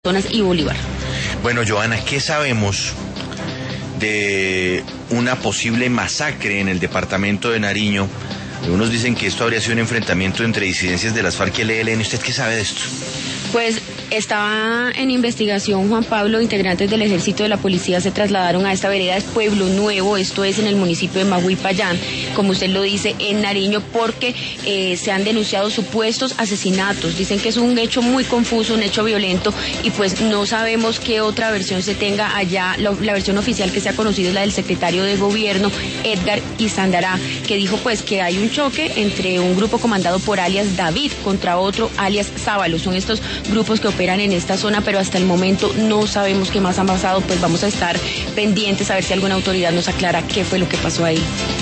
y Bolívar. Bueno, Joana, ¿qué sabemos de una posible masacre en el departamento de Nariño? Algunos dicen que esto habría sido un enfrentamiento entre disidencias de las FARC y el ELN. ¿Usted qué sabe de esto? Pues estaba en investigación Juan Pablo, integrantes del ejército de la policía se trasladaron a esta vereda de Pueblo Nuevo, esto es en el municipio de Maguipayán, como usted lo dice, en Nariño, porque se han denunciado supuestos asesinatos. Dicen que es un hecho muy confuso, un hecho violento, y pues no sabemos qué otra versión se tenga allá. La versión oficial que se ha conocido es la del secretario de gobierno, Edgar Izandará, que dijo pues que hay un choque entre un grupo comandado por alias David contra otro alias Sábalo. Son estos grupos que operan en esta zona, pero hasta el momento no sabemos qué más ha pasado. Pues vamos a estar pendientes a ver si alguna autoridad nos aclara qué fue lo que pasó ahí.